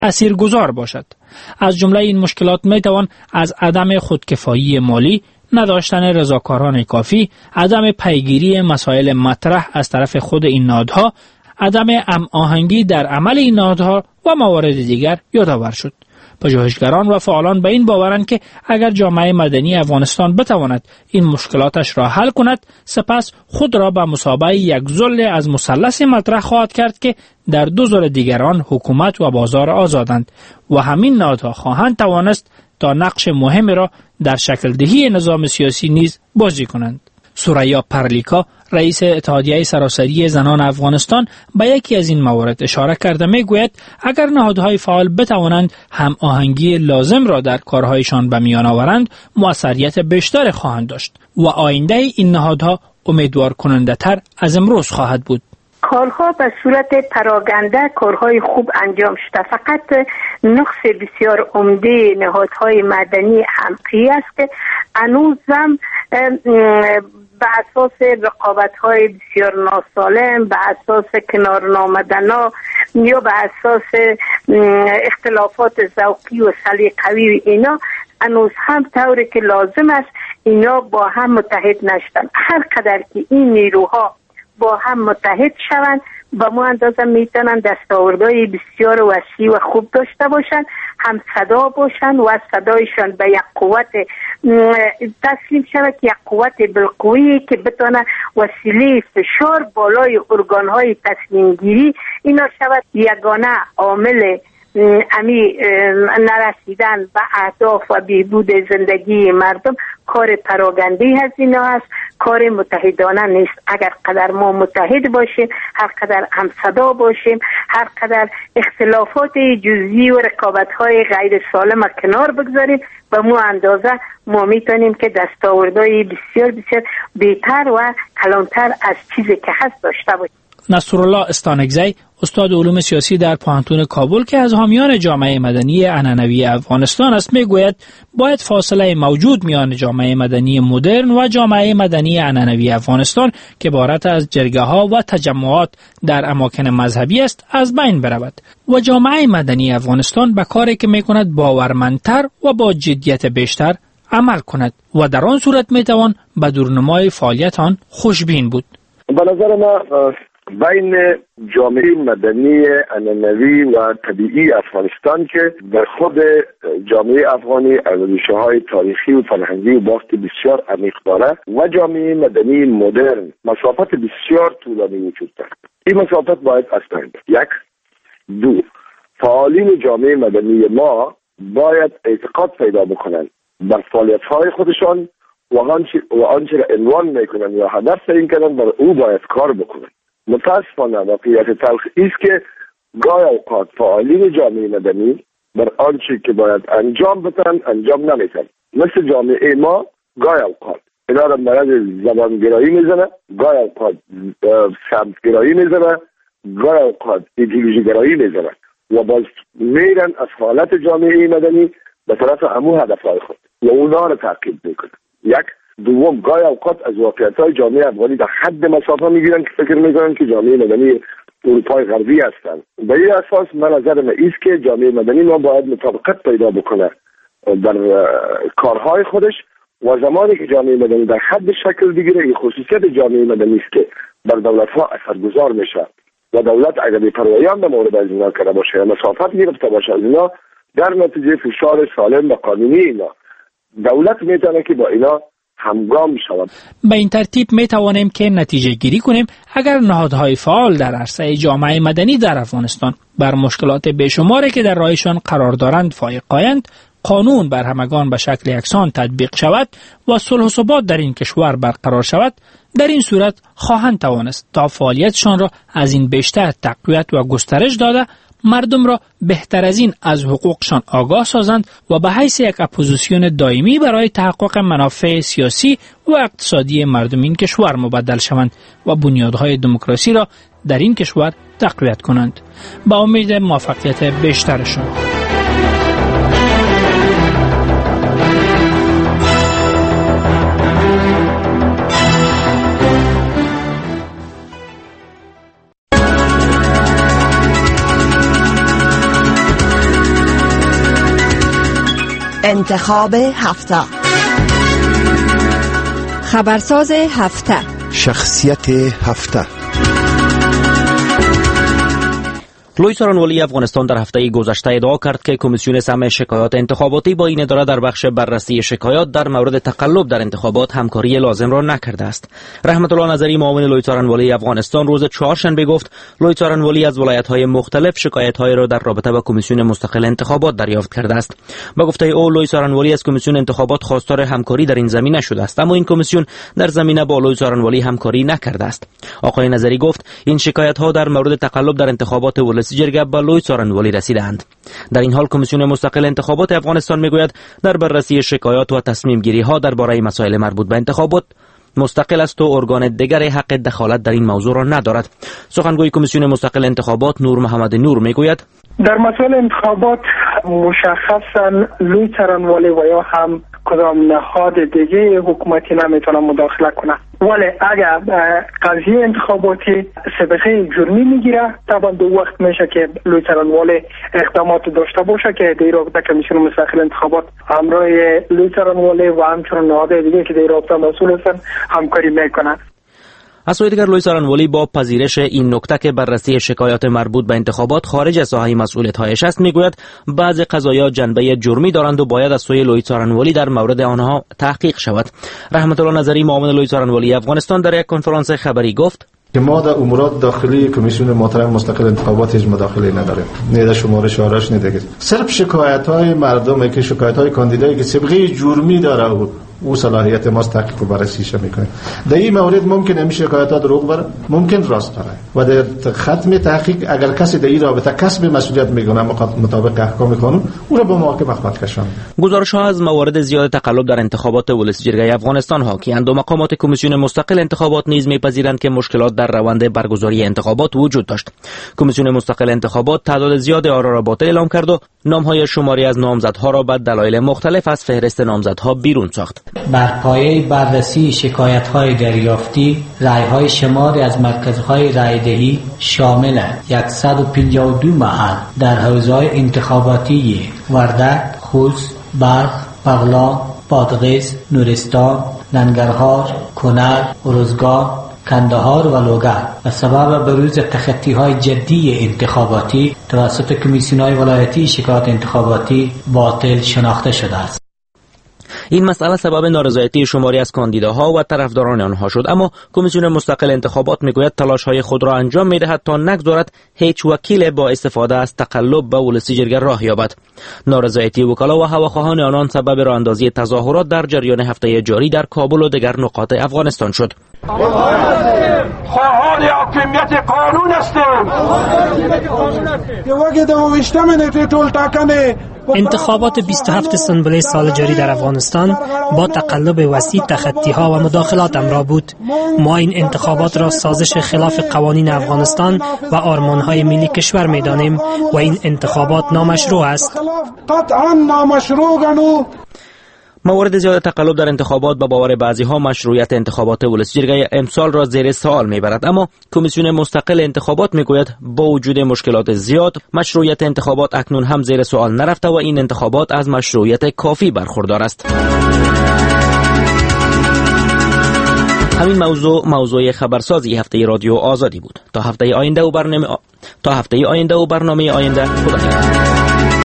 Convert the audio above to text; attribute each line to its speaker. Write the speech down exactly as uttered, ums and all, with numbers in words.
Speaker 1: تاثیرگذار باشد. از جمله این مشکلات می توان از عدم خودکفایی مالی، نداشتن رضاکاران کافی، عدم پیگیری مسائل مطرح از طرف خود این نهادها، عدم هماهنگی در عمل این نهادها و موارد دیگر یادآور شد. پژوهشگران و فعالان به این باورند که اگر جامعه مدنی افغانستان بتواند این مشکلاتش را حل کند، سپس خود را به مثابه یک ذل از مثلث مطرح خواهد کرد که در دو ذل دیگران حکومت و بازار آزادند و همین نهادها خواهند توانست تا نقش مهم را در شکل دهی نظام سیاسی نیز بازی کنند. ثریا پرلیکا، رئیس اتحادیه سراسری زنان افغانستان، به یکی از این موارد اشاره کرده میگوید اگر نهادهای فعال بتوانند هم آهنگی لازم را در کارهایشان به میان آورند، موثریت بیشتر خواهند داشت و آینده این نهادها امیدوار کننده تر از امروز خواهد بود.
Speaker 2: کارها به صورت پراگنده کارهای خوب انجام شده، فقط نقص بسیار عمده نهادهای مدنی حمقی است که هنوزم به اساس رقابت‌های بسیار ناسالم، به اساس کنار نامدنا یا به اساس اختلافات ذوقی و سلیقوی اینا هنوز هم طوری که لازم است اینا با هم متحد نشدن. هر قدر که این نیروها با هم متحد شوند با ما اندازه میتونن دستاوردهای بسیار وسیع و خوب داشته باشن، هم صدا باشن و صدایشان به یک قوت تسلیم شود که یک قوت بالقوی که بتونه وسیله فشار بالای ارگانهای تصمیم گیری اینا شود یگانه عامل امی نرسیدن به اهداف و بهبود زندگی مردم. کار پراگنده هزینه است، کار متحدانه نیست. اگر قدر ما متحد باشیم، هر قدر هم صدا باشیم، هر قدر اختلافات جزئی و رقابت‌های غیر سالم کنار بگذاریم، به مو اندازه ما میتونیم که دستاوردهای بسیار بسیار بهتر و کلانتر از چیزی که هست داشته باشیم.
Speaker 1: نصرالله استانکزی، استاد علوم سیاسی در پوهنتون کابل که از حامیان جامعه مدنی عنعنوی افغانستان است، میگوید باید فاصله موجود میان جامعه مدنی مدرن و جامعه مدنی عنعنوی افغانستان که عبارت از جرگه ها و تجمعات در اماکن مذهبی است از بین برود و جامعه مدنی افغانستان به کاری که میکند باورمندتر و با جدیت بیشتر عمل کند و در آن صورت میتوان به دورنمای فعالیت آن خوشبین بود.
Speaker 3: به نظر ما بین جامعه مدنی عنعنوی و طبیعی افغانستان که در خود جامعه افغانی ارزش‌های تاریخی و فرهنگی و بافت بسیار عمیق دارد و جامعه مدنی مدرن مسافت بسیار طولانی وجود دارد. این مسافت باید از بین برود. یک دو فعالین جامعه مدنی ما باید اعتقاد پیدا بکنند بر فعالیت‌های خودشان و آنچه و آنچه را عنوان میکنند یا هدف تعیین کردن بر او باید کار بکنند. متاسفانه واقعیت تلخ است که گاهی اوقات فعالین جامعه مدنی بر آنچه که باید انجام بدن انجام نمیدن. مثل جامعه ما گاهی اوقات اینا را مرض زبانگرایی میزنه، گاهی اوقات سمتگرایی میزنه، گاهی اوقات ایدئولوژی گرایی میزنه و باز میرن از حالت جامعه مدنی به طرف همون هدفهای خود و اونا را تعقیب میکنن. یک دوم گاهی اوقات از واقعیت‌های جامعه افغانی در حد مسافه میگیرن که فکر میکنن که جامعه مدنی اروپای غربی هستند. به این اساس من نظر من است که جامعه مدنی ما باید مطابقت پیدا بکنه در کارهای خودش و زمانی که جامعه مدنی در حد شکل بگیره، این خصوصیت جامعه مدنی است که بر دولت‌ها اثرگذار میشه و دولت اگر بی‌پروایی هم به مورد از اینا کرده باشه یا مسافت گرفته باشه از اینا، در نتیجه فشار سالم و قانونی اینا دولت میتونه که با اینا همگام شود.
Speaker 1: به این ترتیب می توانیم که نتیجه گیری کنیم اگر نهادهای فعال در عرصه جامعه مدنی در افغانستان بر مشکلات بیشماری که در راهشان قرار دارند فائق آیند، قانون بر همگان به شکل یکسان تطبیق شود و صلح و ثبات در این کشور برقرار شود، در این صورت خواهند توانست تا فعالیتشان را از این بیشتر تقویت و گسترش داده مردم را بهتر از این از حقوقشان آگاه سازند و به حیث یک اپوزیسیون دائمی برای تحقق منافع سیاسی و اقتصادی مردم این کشور مبدل شوند و بنیادهای دموکراسی را در این کشور تقویت کنند. با امید موفقیت بیشترشان.
Speaker 4: انتخاب هفته، خبرساز هفته،
Speaker 5: شخصیت هفته.
Speaker 6: لوی څارنوالي افغانستان در هفته گذشته ادعا کرد که کمیسیون سمع شکایات انتخاباتی با این اداره در بخش بررسی شکایات در مورد تقلب در انتخابات همکاری لازم را نکرده است. رحمت الله نظری معاون لوی څارنوالي افغانستان روز چهارشنبه گفت لوی څارنوالي از ولایت‌های مختلف شکایت‌های را در رابطه با کمیسیون مستقل انتخابات دریافت کرده است. با گفته او لوی څارنوالي از کمیسیون انتخابات خواستار همکاری در این زمینه شده است، اما این کمیسیون در زمینه با لوی څارنوالي همکاری نکرده است. آقای نظری گفت این شکایت‌ها در مورد تقلب در انتخابات ولسی جرگه به لوی څارنوالي رسیدند. در این حال کمیسیون مستقل انتخابات افغانستان میگوید در بررسی شکایات و تصمیم گیری ها درباره مسائل مربوط به انتخابات مستقل است و ارگان دیگر حق دخالت در این موضوع را ندارد. سخنگوی کمیسیون مستقل انتخابات نور محمد نور میگوید
Speaker 7: در مسائل انتخابات مشخصا لوی څارنوالي و یا هم کدام نهاد دیگه حکومتی نمیتونه مداخله کنه، ولی اگر قضیه انتخاباتی سابقه جرمی میگیره طبعا دو وقت میشه که لوی څارنوالي اقدامات داشته باشه که در رابطه کمیسیون مستقل انتخابات همراه لوی څارنوالي و همچنین نهاد دیگه که در رابطه مسئول هستن همکاری میکنن.
Speaker 6: از سوی دیگر لوی څارنوالي با پذیرش این نکته که بررسی شکایات مربوط به انتخابات خارج از ساحه مسئولیت‌هایش است میگوید بعضی قضایا جنبه جرمی دارند و باید از سوی لوی څارنوالي در مورد آنها تحقیق شود. رحمت الله نظری معاون لوی څارنوالي افغانستان در یک کنفرانس خبری گفت
Speaker 8: که ما در امورات داخلی کمیسیون محترم مستقل انتخابات هیچ مداخله نداریم، نه در شمارش آراش نه دیگه. صرف شکایت‌های مردمه که شکایت‌های کاندیدایی که سابقه جرمی داره و او صلاحیت ماست تحقیق و بررسیش میکنه. در این مورد ممکن همی شکایتات دروغ بره، ممکن راست بره و در ختم تحقیق اگر کسی در این رابطه کسب مسئولیت میکنه مطابق احکام قانون او را به محاکمه خواهد کشاند.
Speaker 6: گزارش ها از موارد زیاد تقلب در انتخابات ولسی جرگه افغانستان حاکیند و مقامات کمیسیون مستقل انتخابات نیز میپذیرند که مشکلات در روند برگزاری انتخابات وجود داشت. کمیسیون مستقل انتخابات تعداد زیاد آرا را باطل اعلام کرد و نام‌های شماری از نامزدها را به دلایل مختلف از فهرست نامزدها بیرون ساخت.
Speaker 9: بر پایه بررسی شکایت‌های دریافتی، رأی‌های شماری از مرکزهای رأی‌دهی شامل صد و پنجاه و دو محل در حوزه‌های انتخاباتی وردک، خوست، بلخ، بغلان، بادغیس، نورستان، ننگرهار، کنر، ارزگان، کندهار و لوگر و سبب بروز تخطی‌های جدی انتخاباتی توسط کمیسیون‌های ولایتی شکایات انتخاباتی باطل شناخته شده است.
Speaker 6: این مسئله سبب نارضایتی شماری از کاندیداها و طرفداران آنها شد، اما کمیسیون مستقل انتخابات میگوید تلاش‌های خود را انجام می‌دهد تا نگذارد هیچ وکیل با استفاده از تقلب به ولسی جرگه راه یابد. نارضایتی وکلا و هواخواهان آنان سبب راه اندازی تظاهرات در جریان هفته جاری در کابل و دیگر نقاط افغانستان شد.
Speaker 10: خواهان حاکمیت قانون هستیم.
Speaker 11: انتخابات بیست و هفتم سنبله سال جاری در افغانستان با تقلب وسیع، تخطی‌ها و مداخلات همراه بود. ما این انتخابات را سازش خلاف قوانین افغانستان و آرمان‌های ملی کشور می‌دانیم و این انتخابات نامشروع است.
Speaker 10: قطعاً نامشروع.
Speaker 6: موارد زیاد تقلب در انتخابات با باور بعضی‌ها مشروعیت انتخابات ولسی جرگه امسال را زیر سوال می‌برد، اما کمیسیون مستقل انتخابات میگوید با وجود مشکلات زیاد مشروعیت انتخابات اکنون هم زیر سوال نرفته و این انتخابات از مشروعیت کافی برخوردار است. همین موضوع موضوع خبرسازی هفته رادیو آزادی بود. تا هفته آینده و برنامه تا هفته آینده و برنامه آینده خدا نگهدار.